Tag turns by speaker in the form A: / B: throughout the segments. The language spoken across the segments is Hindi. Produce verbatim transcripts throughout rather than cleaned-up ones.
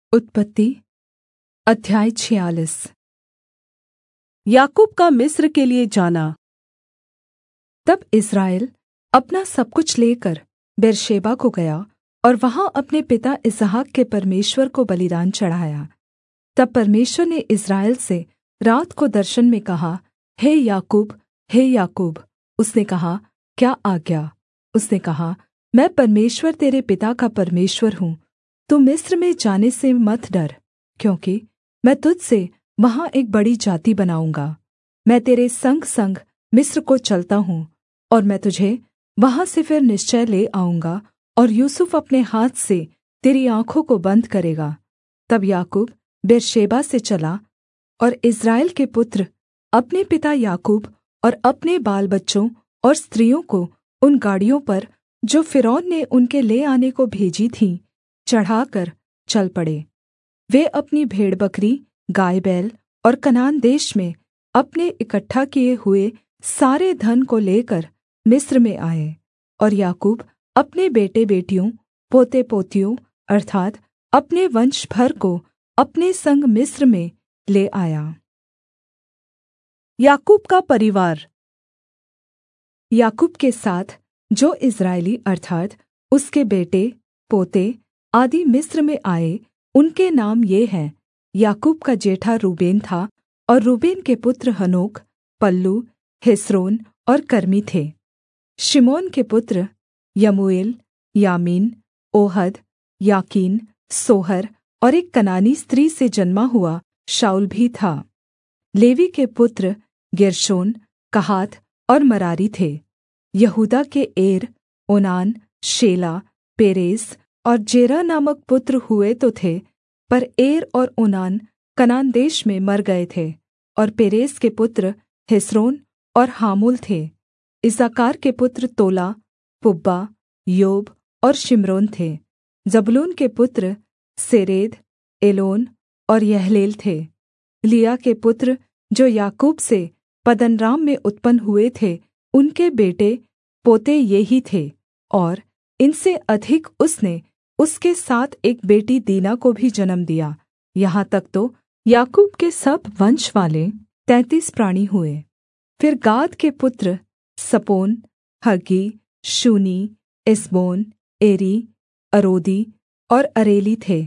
A: उत्पत्ति अध्याय छियालीस। याकूब का मिस्र के लिए जाना। तब इस्राएल अपना सब कुछ लेकर बेर्शेबा को गया और वहाँ अपने पिता इसहाक के परमेश्वर को बलिदान चढ़ाया। तब परमेश्वर ने इस्राएल से रात को दर्शन में कहा, हे याकूब, हे याकूब। उसने कहा, क्या आज्ञा? उसने कहा, मैं परमेश्वर तेरे पिता का परमेश्वर हूँ। तू मिस्र में जाने से मत डर, क्योंकि मैं तुझ से वहाँ एक बड़ी जाति बनाऊँगा। मैं तेरे संगसंग मिस्र को चलता हूँ, और मैं तुझे वहाँ से फिर निश्चय ले आऊँगा, और यूसुफ अपने हाथ से तेरी आँखों को बन्द करेगा। तब याकूब बेर्शेबा से चला, और इस्राएल के पुत्र अपने पिता याकूब और अपने बाल बच्चों और स्त्रियों को उन गाड़ियों पर जो फ़िरौन ने उनके ले आने को भेजी थीं चढ़ाकर चल पड़े। वे अपनी भेड़बकरी, गाय बैल और कनान देश में अपने इकट्ठा किए हुए सारे धन को लेकर मिस्र में आए। और याकूब अपने बेटे बेटियों, पोते पोतियों अर्थात् अपने वंश भर को अपने संग मिस्र में ले आया। याकूब का परिवार। याकूब के साथ जो इस्राएली अर्थात् उसके बेटे, पोते आदि मिस्र में आए, उनके नाम ये हैं। याकूब का जेठा रूबेन था, और रूबेन के पुत्र हनोक, पल्लू, हेस्रोन और कर्मी थे। शिमोन के पुत्र यमूएल, यामीन, ओहद, याकीन, सोहर और एक कनानी स्त्री से जन्मा हुआ शाऊल भी था। लेवी के पुत्र गेर्शोन, कहात और मरारी थे। यहूदा के एर, ओनान, शेला, पेरेस और जेरह नामक पुत्र हुए तो थे, पर एर और ओनान कनान देश में मर गए थे। और पेरेस के पुत्र हेस्रोन और हामूल थे। इस्साकार के पुत्र तोला, पुब्बा, योब और शिम्रोन थे। जबूलून के पुत्र सेरेद, एलोन और यहलेल थे। लिआ के पुत्र जो याकूब से पद्दनराम में उत्पन्न हुए थे, उनके बेटे पोते ये ही थे। और इनसे अधिक उसने उसके साथ एक बेटी दीना को भी जन्म दिया। यहाँ तक तो याकूब के सब वंश वाले तैंतीस प्राणी हुए। फिर गाद के पुत्र सपोन, हग्गी, शूनी, एसबोन, एरी, अरोदी और अरेली थे।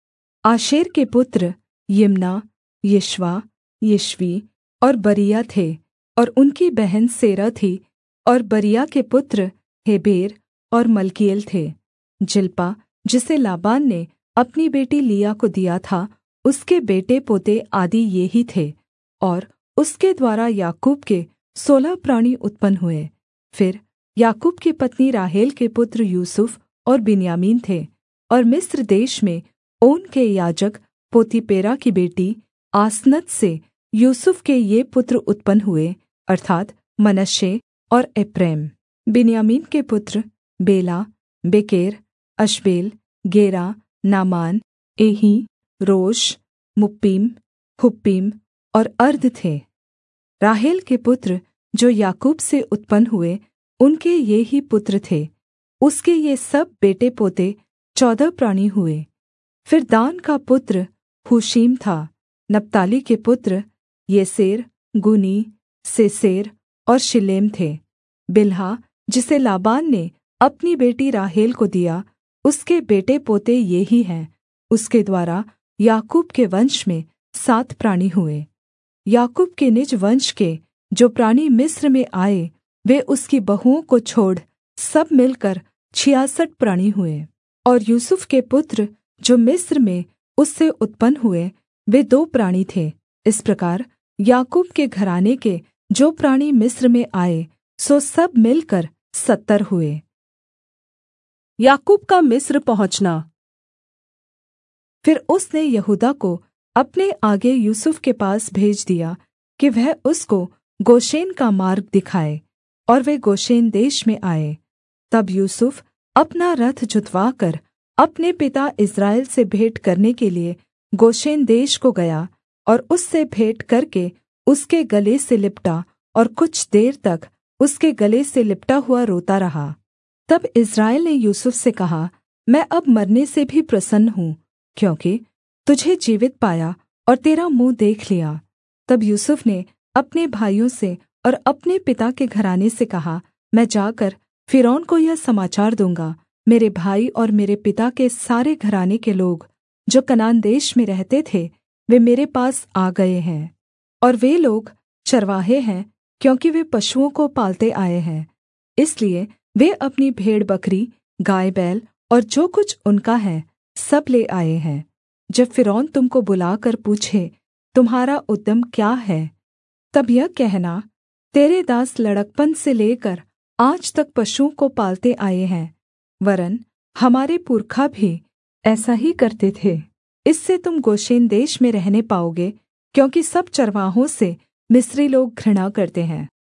A: आशेर के पुत्र यिम्ना, यिशवा, यिशवी और बरीया थे, और उनकी बहन सेरह थी। और बरीया के पुत्र हेबेर और मल्कीएल थे। जिल्पा, जिसे लाबान ने अपनी बेटी लिआ को दिया था, उसके बेटे पोते आदि ये ही थे। और उसके द्वारा याकूब के सोलह प्राणी उत्पन्न हुए। फिर याकूब की पत्नी राहेल के पुत्र यूसुफ और बिन्यामीन थे। और मिस्र देश में ओन के याजक पोतीपेरा की बेटी आसनत से यूसुफ के ये पुत्र उत्पन्न हुए, अर्थात् मनश्शे और एप्रैम। बिन्यामीन के पुत्र बेला, बेकेर, अश्बेल, गेरा, नामान, एही, रोश, मुप्पीम, हुप्पीम और अर्द थे। राहेल के पुत्र जो याकूब से उत्पन्न हुए, उनके ये ही पुत्र थे। उसके ये सब बेटे पोते चौदह प्राणी हुए। फिर दान का पुत्र हुशीम था। नप्ताली के पुत्र येसेर, गुनी, सेसेर और शिलेम थे। बिल्हा, जिसे लाबान ने अपनी बेटी राहेल को दिया, उसके बेटे पोते ये ही हैं। उसके द्वारा याकूब के वंश में सात प्राणी हुए। याकूब के निज वंश के जो प्राणी मिस्र में आए, वे उसकी बहुओं को छोड़ सब मिलकर छियासठ प्राणी हुए। और यूसुफ के पुत्र जो मिस्र में उससे उत्पन्न हुए, वे दो प्राणी थे। इस प्रकार याकूब के घराने के जो प्राणी मिस्र में आए, सो सब मिलकर सत्तर हुए। याकूब का मिस्र पहुँचना। फिर उसने यहूदा को अपने आगे यूसुफ के पास भेज दिया कि वह उसको गोशेन का मार्ग दिखाए, और वे गोशेन देश में आए। तब यूसुफ अपना रथ जुतवाकर अपने पिता इस्राएल से भेंट करने के लिए गोशेन देश को गया, और उससे भेंट करके उसके गले से लिपटा, और कुछ देर तक उसके गले से लिपटा हुआ रोता रहा। तब इस्राएल ने यूसुफ से कहा, मैं अब मरने से भी प्रसन्न हूँ, क्योंकि तुझे जीवित पाया और तेरा मुँह देख लिया। तब यूसुफ ने अपने भाइयों से और अपने पिता के घराने से कहा, मैं जाकर फ़िरौन को यह समाचार दूँगा, मेरे भाई और मेरे पिता के सारे घराने के लोग जो कनान देश में रहते थे, वे मेरे पास आ गए हैं। और वे लोग चरवाहे हैं, क्योंकि वे पशुओं को पालते आए हैं। इसलिए वे अपनी भेड़बकरी, गाय बैल और जो कुछ उनका है सब ले आए हैं। जब फ़िरौन तुम को बुलाकर पूछे, तुम्हारा उद्यम क्या है, तब यह कहना, तेरे दास लड़कपन से लेकर आज तक पशुओं को पालते आए हैं, वरन् हमारे पुरखा भी ऐसा ही करते थे। इससे तुम गोशेन देश में रहने पाओगे, क्योंकि सब चरवाहों से मिस्री लोग घृणा करते हैं।